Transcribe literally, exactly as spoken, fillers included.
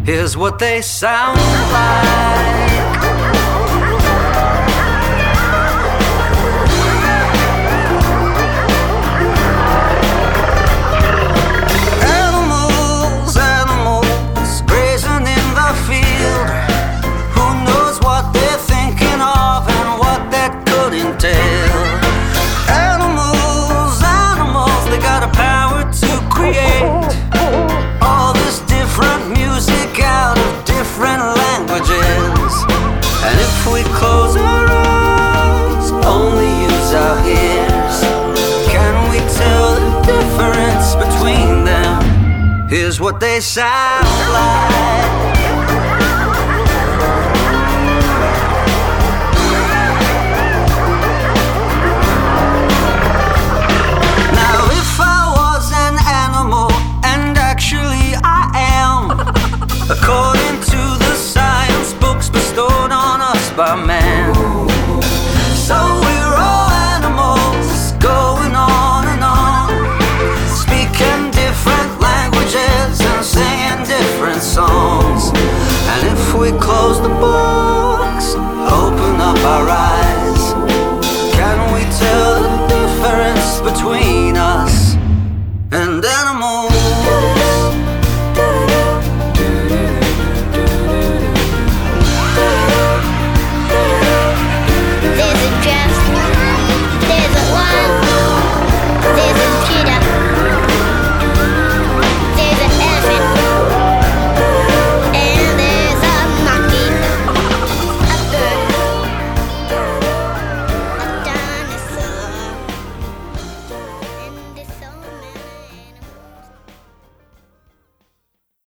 Here's what they sound like. Animals, animals grazing in the field. Who knows what they're thinking of and what that could entail? Animals, animals, they got a power to create all this different music out of different languages. And if we close our eyes, only use our ears, can we tell the difference between them? Here's what they sound like. Now if I was an animal, and actually I am, according to the science books bestowed on us by man. So we're all animals, going on and on, speaking different languages and singing different songs. And if we close the books, open up our eyes,